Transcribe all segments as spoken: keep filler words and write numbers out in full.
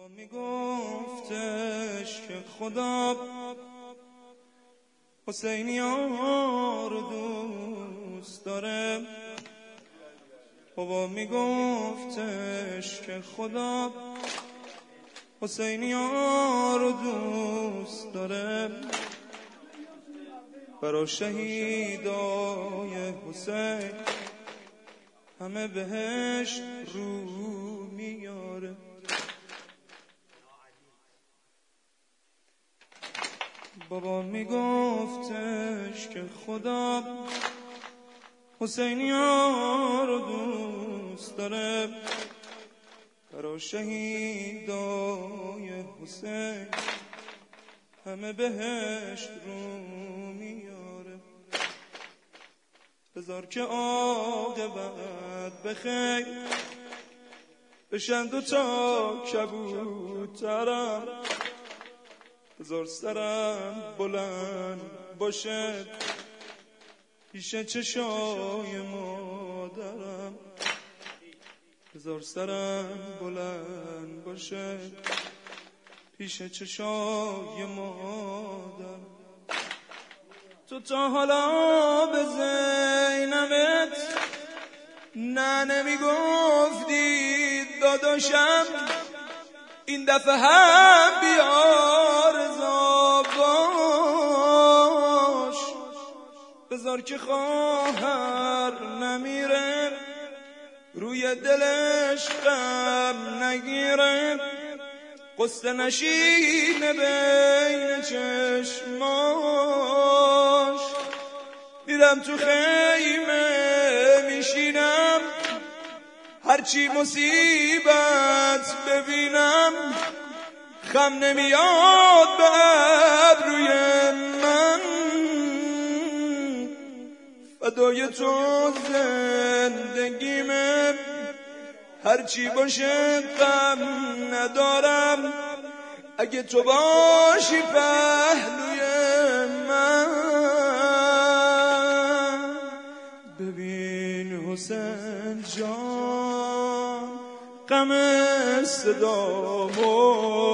میگفتش که خدا حسینی‌ها رو دوست داره. بابا میگفتش که خدا حسینی‌ها رو دوست داره. برا شهیدای حسین همه بهشت رو میاره. بابا میگفتش که خدا حسینی‌ها رو دوست داره. برا شهیدای حسین همه بهشت رو میاره. بذار که عاقبت بخیر بشن دو تا کبوترم. بذار سرم بلند باشه پیش چشای مادرم. بذار سرم بلند باشه پیش چشای مادرم. تو تا حالا به زینبت نه نمیگفتی داداشم این دفعه هم بیار رضا باش. بذار که خواهر نمیره روی دلش غم نگیره. قصه نشینه بین چشماش. میرم تو خیمه میشینم هرچی مصیبت ببینم. خم نمیاد به ابروی من. فدای تو زندگیمه هرچی باشه غم ندارم. اگه تو باشی پهلوی من. ببین حسین جان غم صدامو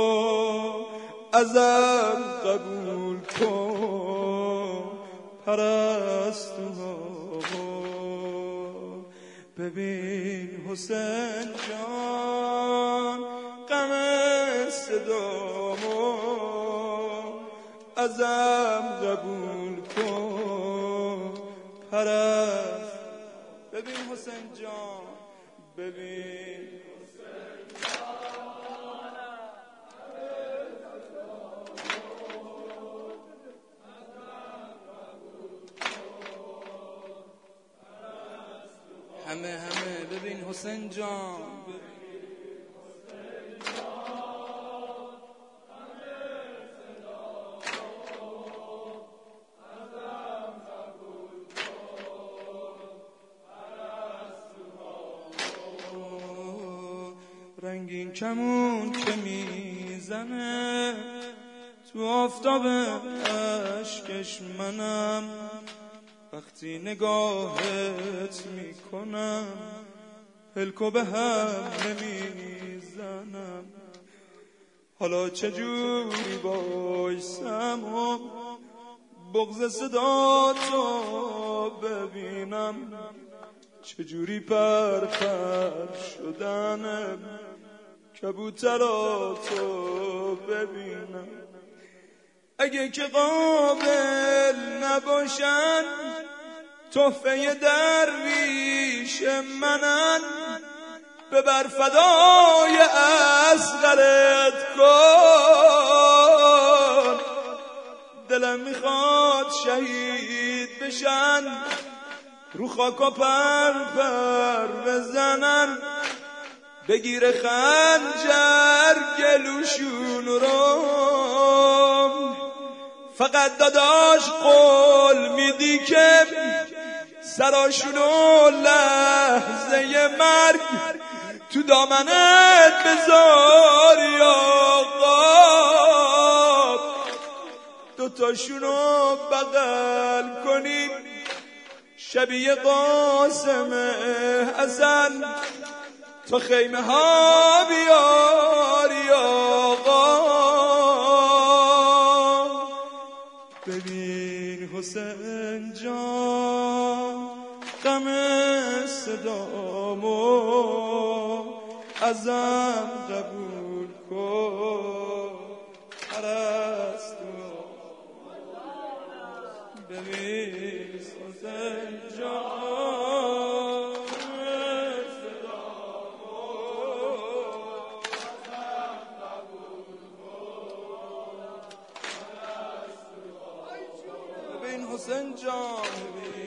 ازم قبول کن پرستوها. ببین حسین جان غم صدامو ازم قبول کن پرست. ببین حسین جان ببین همه همه ببین حسین جان رنگین کمون که میزنه تو آفتاب عشقش منم. وقتی نگاهت میکنم پلکو به هم نمیزنم. حالا چجوری بایسم و بغض صدا تو ببینم. چجوری پر پر شدنم کبوتراتو ببینم. اگه که قابل نباشن تحفه درویش منن. ببر فدای اصغرت کن. دلم میخواد شهید بشن رو خاکا پر پر بزنن. بگیره خنجر گلوشون رو. فقط داداش قول میدی که سراشونو لحظه مرگ تو دامنت بذاری آقا. دوتاشونو بغل کنی شبیه قاسم حسن. تو خیمه ها بیاری حسین جان غم صدامو ازم قبول کن پرستو ببین حسین جان صدامو ازم قبول کن پرستو ببین حسین جان ببین